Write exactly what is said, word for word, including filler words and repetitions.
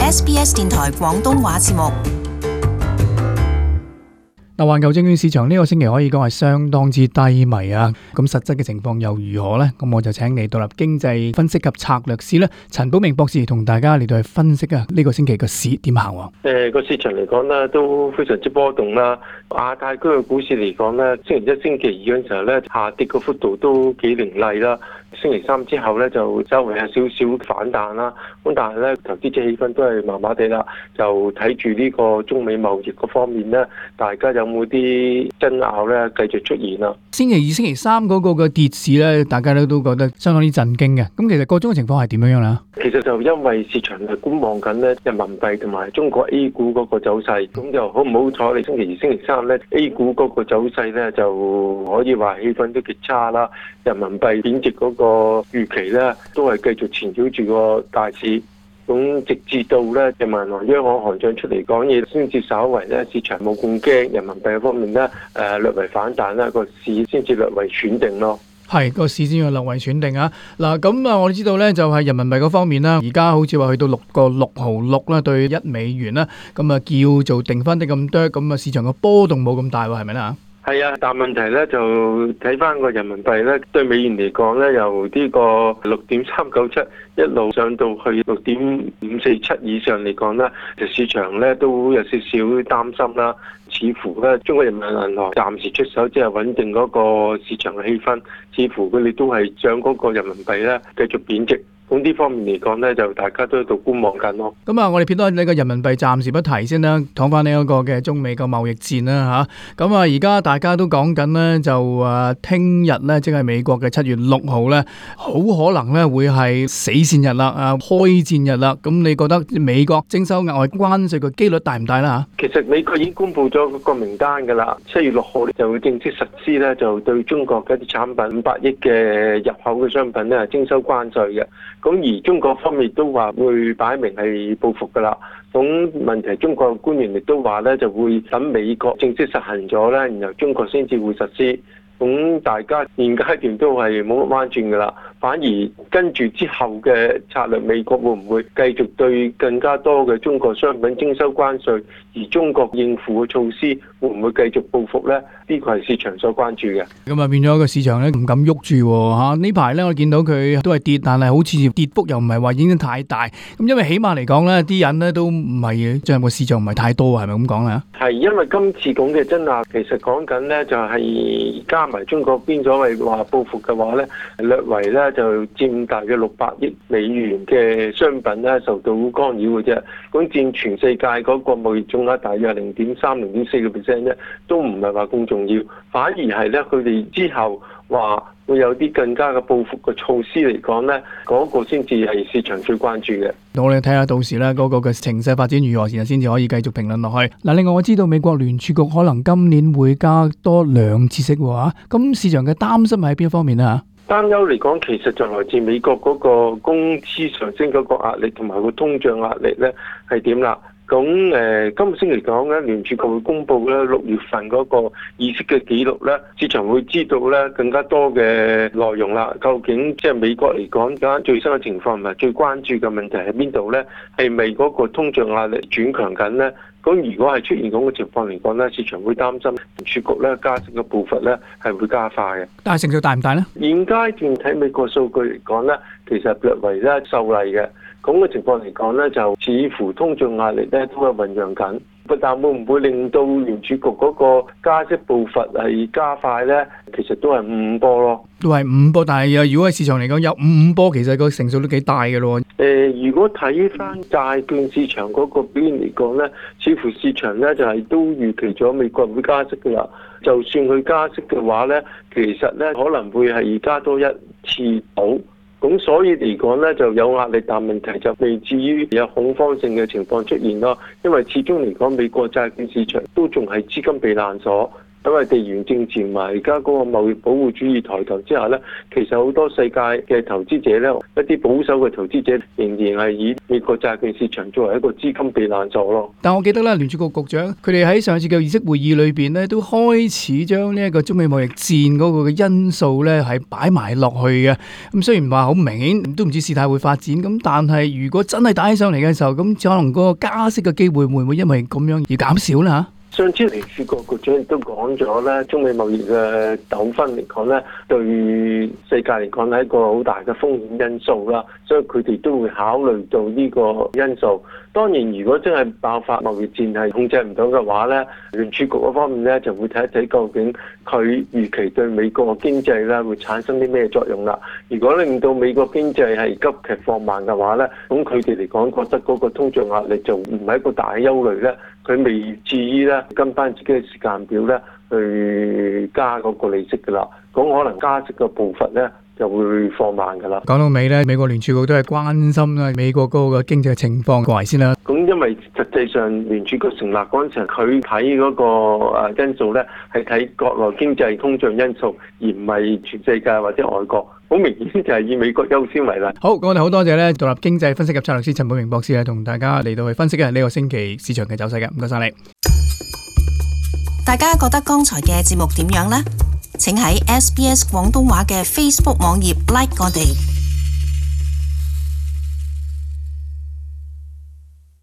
S B S 電台廣東話節目。 嗱，環球證券市場呢個星期可以講係相當之低迷啊！咁實質嘅情況又如何呢？咁我就請嚟獨立經濟分析及策略師咧，陳寶明博士同大家嚟到去分析啊呢個星期嘅市點行喎？ 誒個市場嚟講咧都非常之波動啦。亞太區嘅股市嚟講咧，星期一、星期二嗰陣時候咧下跌嘅幅度都幾凌厲啦。星期三之後咧就稍微有少少反彈啦。咁但係咧投資者氣氛都係麻麻地啦，就睇住呢個中美貿易嗰方面咧，大家有冇啲爭拗咧繼續出現啦？ 星期二、星期三嗰個嘅跌市咧，大家都都覺得相當之震驚嘅。咁其實個中嘅情況係點樣樣啦？ 其實就因為市場係觀望緊咧人民幣同埋中國 A 股嗰個走勢，咁就好唔好彩？你星期二、星期三咧 A 股嗰個走勢咧就可以話氣氛都極差啦。人民幣貶值嗰個預期咧都係繼續纏繞住個大市。咁直至到咧人民銀行央行行長出嚟講嘢，先至稍為咧市場冇咁驚，人民幣方面咧誒、呃、略為反彈啦，個市先至略為喘定咯。 係個市先要略為喘定啊！嗱，咁啊，我哋知道咧就係人民幣嗰方面啦，而家好似話去到六個六毫六啦，對一美元啦，咁啊叫做定翻啲咁多，咁啊市場個波動冇咁大喎，係咪啦？ 係啊，但問題咧就睇翻個人民幣咧對美元嚟講咧，由呢個六點三九七一路上到去六點五四七以上嚟講咧，就市場咧都有少少擔心啦。似乎咧中國人民銀行暫時出手，即係穩定嗰個市場嘅氣氛。似乎佢哋都係想嗰個人民幣咧繼續貶值。咁呢方面嚟講咧，就大家都喺度觀望緊咯。 咁啊，我哋撇多呢個人民幣暫時不提先啦，講翻呢一個嘅中美個貿易戰啦嚇。咁啊，而家大家都講緊咧，就誒聽日咧，即係美國嘅七月六號咧，好可能咧會係死線日啦，啊開戰日啦。咁你覺得美國徵收額外關稅嘅機率大唔大啦嚇？ 其實美國已經公布咗個名單㗎啦，七月六號就會正式實施咧，就對中國嘅一啲產品五百億嘅入口嘅商品咧係徵收關稅嘅。咁而中國方面都話會擺明係報復㗎啦。咁問題中國官員亦都話咧，就會等美國正式實行咗咧，然後中國先至會實施。咁大家現階段都係冇乜彎轉㗎啦。反而跟住之後嘅策略，美國會唔會繼續對更加多嘅中國商品徵收關稅，而中國應付嘅措施會唔會繼續報復呢？呢個係市場所關注嘅。 咁啊變咗個市場咧唔敢喐住喎嚇。呢排咧我見到佢都係跌，但係好似跌幅又唔係話已經太大。咁因為起碼嚟講咧，啲人咧都唔係進入個市場唔係太多，係咪咁講咧？係因為今次咁嘅爭拗，其實講緊咧就係加埋中國邊所謂話報復嘅話咧，略為咧就佔大約六百億美元嘅商品咧受到干擾嘅啫。咁佔全世界嗰個貿易總額大約零點三、零點四個 percent 咧，都唔係話咁重要。反而係咧佢哋之後話會有啲更加嘅報復嘅措施嚟講咧，嗰個先至係市場最關注嘅。 我哋睇下到時咧嗰個嘅情勢發展如何，然後先至可以繼續評論落去。嗱，另外我知道美國聯儲局可能今年會加多兩次息喎，咁市場嘅擔心喺邊一方面啊？ 擔憂嚟講，其實就來自美國嗰個工資上升嗰個壓力同埋個通脹壓力咧係點啦？咁誒、呃，今個星期講咧，聯儲局會公布咧六月份嗰個議息嘅記錄咧，市場會知道咧更加多嘅內容啦。究竟即係美國嚟講，而家最新嘅情況同埋最關注嘅問題喺邊度咧？係咪嗰個通脹壓力轉強緊咧？咁如果係出現咁嘅情況嚟講咧，市場會擔心聯儲局咧加息嘅步伐咧係會加快嘅。 但係成數大唔大咧？現階段睇美國數據嚟講咧，其實略為咧受惠嘅。咁嘅情況嚟講咧，就似乎通脹壓力咧都係醖釀緊。但會唔會令到聯儲局嗰個加息步伐係加快咧？其實都係五五波咯， 都係五五波。但係如果喺市場嚟講有五五波，其實個成數都幾大嘅咯。 誒、呃，如果睇翻債券市場嗰個表現嚟講咧，似乎市場咧就係、是、都預期咗美國會加息嘅啦。就算佢加息嘅話咧，其實咧可能會係加多一次到。咁所以嚟講咧就有壓力，但問題就未至於有恐慌性嘅情況出現咯。因為始終嚟講，美國債券市場都仲係資金避難所， 因為地緣政治同埋而家嗰個貿易保護主義抬頭之下咧，其實好多世界嘅投資者咧，一啲保守嘅投資者仍然係以美國債券市場作為一個資金避難所咯。 但我記得咧，聯儲局局長佢哋喺上一次嘅議息會議裏邊咧，都開始將呢一個中美貿易戰嗰個嘅因素咧係擺埋落去嘅。咁雖然話好明顯，都唔知事態會發展，咁但係如果真係打起上嚟嘅時候，咁可能嗰個加息嘅機會會唔會因為咁樣而減少啦？ 上次聯儲局局長亦都講咗咧，中美貿易嘅糾紛嚟講咧，對世界嚟講係一個好大嘅風險因素啦，所以佢哋都會考慮到呢個因素。當然，如果真係爆發貿易戰係控制唔到嘅話咧，聯儲局嗰方面咧就會睇一睇究竟佢預期對美國嘅經濟咧會產生啲咩作用啦。如果令到美國經濟係急劇放慢嘅話咧，咁佢哋嚟講覺得嗰個通脹壓力就唔係一個大嘅憂慮咧，佢未至於咧跟翻自己嘅時間表咧去加嗰個利息噶啦。咁可能加息嘅步伐咧就會放慢噶啦。講到尾咧，美國聯儲局都係關心啦美國嗰個經濟情況過嚟先啦。 咁因為實際上聯儲局成立嗰陣時，佢睇嗰個誒因素咧係睇國內經濟通脹因素，而唔係全世界或者外國。好明顯就係以美國優先為例。好， 咁我哋好多謝咧獨立經濟分析及策略師陳寶明博士咧，同大家嚟到去分析嘅呢個星期市場嘅走勢嘅。唔該晒你。 大家覺得剛才嘅節目點樣呢？請喺 S B S 廣東話嘅 Facebook 網頁 like 我哋。